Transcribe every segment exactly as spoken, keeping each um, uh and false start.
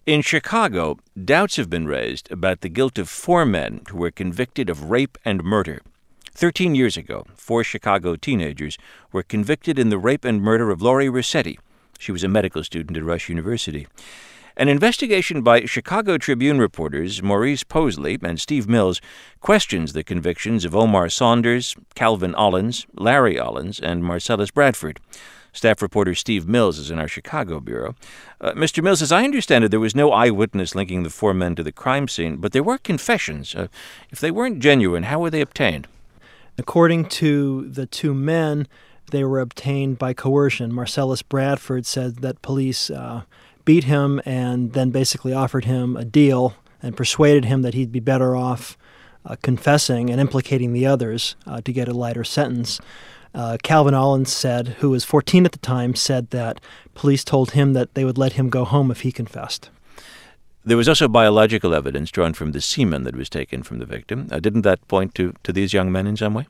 In Chicago, doubts have been raised about the guilt of four men who were convicted of rape and murder. Thirteen years ago, four Chicago teenagers were convicted in the rape and murder of Lori Rossetti. She was a medical student at Rush University. An investigation by Chicago Tribune reporters Maurice Posley and Steve Mills questions the convictions of Omar Saunders, Calvin Ollins, Larry Ollins, and Marcellus Bradford. Staff reporter Steve Mills is in our Chicago bureau. Uh, Mister Mills, as I understand it, there was no eyewitness linking the four men to the crime scene, but there were confessions. Uh, if they weren't genuine, how were they obtained? According to the two men, they were obtained by coercion. Marcellus Bradford said that police uh, beat him and then basically offered him a deal and persuaded him that he'd be better off uh, confessing and implicating the others uh, to get a lighter sentence. Uh, Calvin Ollins said, who was fourteen at the time, said that police told him that they would let him go home if he confessed. There was also biological evidence drawn from the semen that was taken from the victim. Uh, didn't that point to, to these young men in some way?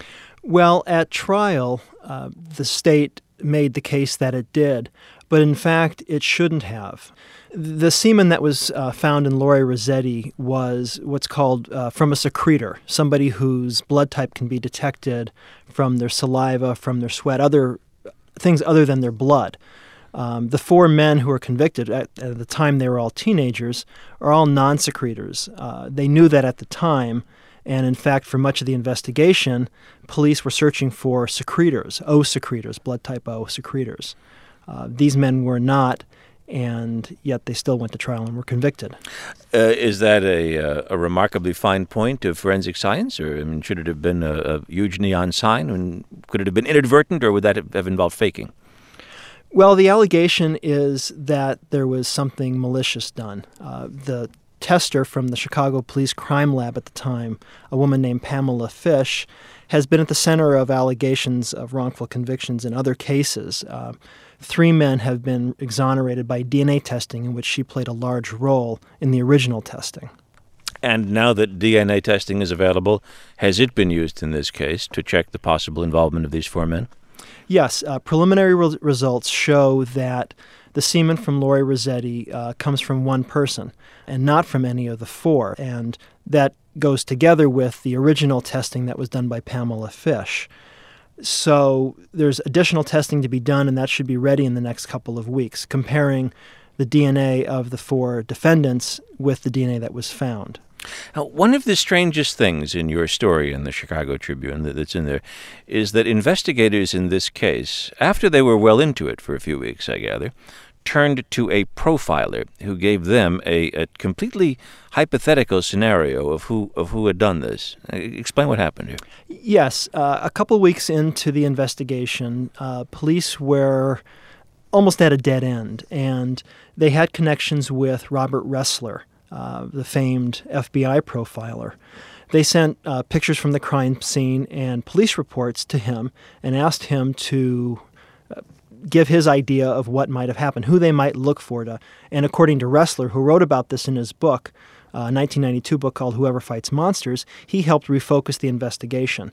Well, at trial, uh, the state made the case that it did, but in fact, it shouldn't have. The semen that was uh, found in Lori Rossetti was what's called uh, from a secretor, somebody whose blood type can be detected from their saliva, from their sweat, other things other than their blood. Um, the four men who were convicted, at, at the time they were all teenagers, are all non-secretors. Uh, they knew that at the time, and in fact, for much of the investigation, police were searching for secretors, O secretors, blood type O secretors. Uh, these men were not, and yet they still went to trial and were convicted. Uh, is that a, uh, a remarkably fine point of forensic science? Or I mean, should it have been a, a huge neon sign? And could it have been inadvertent, or would that have involved faking? Well, the allegation is that there was something malicious done. Uh, the tester from the Chicago Police Crime Lab at the time, a woman named Pamela Fish, has been at the center of allegations of wrongful convictions in other cases. Uh, three men have been exonerated by D N A testing, in which she played a large role in the original testing. And now that D N A testing is available, has it been used in this case to check the possible involvement of these four men? Yes. Uh, preliminary re- results show that the semen from Lori Rossetti uh, comes from one person and not from any of the four. And that goes together with the original testing that was done by Pamela Fish. So there's additional testing to be done, and that should be ready in the next couple of weeks, comparing the D N A of the four defendants with the D N A that was found. Now, one of the strangest things in your story in the Chicago Tribune that's in there is that investigators in this case, after they were well into it for a few weeks, I gather, turned to a profiler who gave them a, a completely hypothetical scenario of who of who had done this. Explain what happened here. Yes. Uh, a couple weeks into the investigation, uh, police were almost at a dead end, and they had connections with Robert Ressler, uh, the famed F B I profiler. They sent uh, pictures from the crime scene and police reports to him and asked him to uh, give his idea of what might have happened, who they might look for. To, and according to Ressler, who wrote about this in his book, a nineteen ninety-two book called Whoever Fights Monsters, he helped refocus the investigation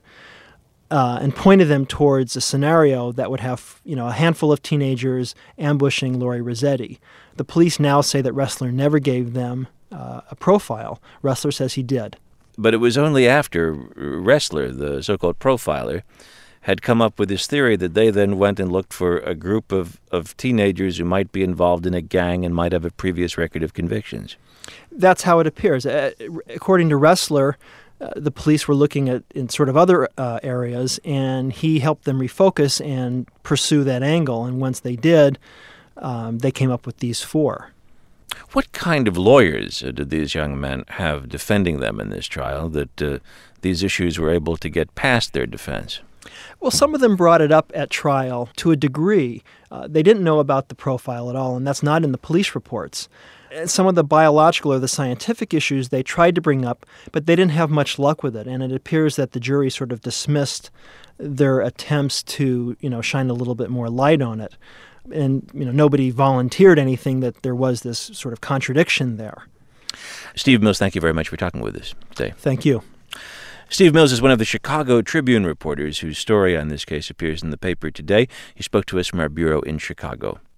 uh, and pointed them towards a scenario that would have, you know, a handful of teenagers ambushing Lori Rossetti. The police now say that Ressler never gave them uh, a profile. Ressler says he did. But it was only after Ressler, the so-called profiler, had come up with this theory that they then went and looked for a group of, of teenagers who might be involved in a gang and might have a previous record of convictions. That's how it appears. Uh, according to Ressler, uh, the police were looking at in sort of other uh, areas, and he helped them refocus and pursue that angle. And once they did, um, they came up with these four. What kind of lawyers uh, did these young men have defending them in this trial that uh, these issues were able to get past their defense? Well, some of them brought it up at trial to a degree. Uh, they didn't know about the profile at all, and that's not in the police reports. And some of the biological or the scientific issues they tried to bring up, but they didn't have much luck with it, and it appears that the jury sort of dismissed their attempts to, you know, shine a little bit more light on it. And, you know, nobody volunteered anything that there was this sort of contradiction there. Steve Mills, thank you very much for talking with us today. Thank you. Steve Mills is one of the Chicago Tribune reporters whose story on this case appears in the paper today. He spoke to us from our bureau in Chicago.